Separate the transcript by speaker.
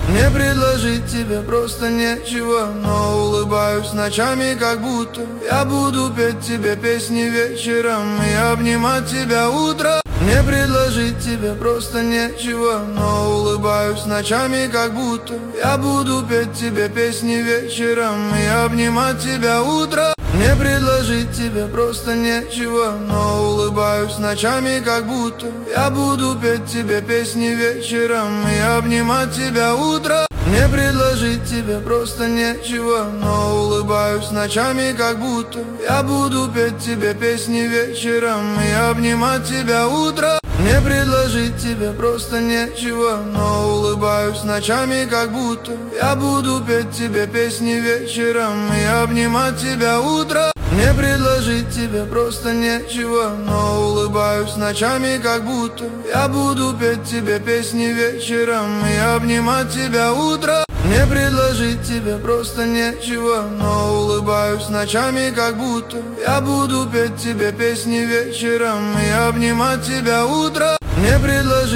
Speaker 1: Мне предложить тебе просто нечего, но улыбаюсь ночами, как будто я буду петь тебе песни вечером и обнимать тебя утром. Мне предложить тебе просто нечего, но улыбаюсь ночами, как будто я буду петь тебе песни вечером и обнимать тебя утром. Мне предложить тебе просто нечего, но улыбаюсь ночами, как будто я буду петь тебе песни вечером и обнимать тебя утром. Мне предложить тебе просто нечего, но улыбаюсь ночами, как будто я буду петь тебе песни вечером и обнимать тебя утром. Мне предложить тебе просто нечего, но улыбаюсь ночами, как будто я буду петь тебе песни вечером и обнимать тебя утром. Мне предложить тебе просто нечего, но улыбаюсь ночами, как будто я буду петь тебе песни вечером и обнимать тебя утром. Мне предложить тебе просто нечего, но улыбаюсь ночами, как будто я буду петь тебе песни вечером и обнимать тебя утром. Мне предложить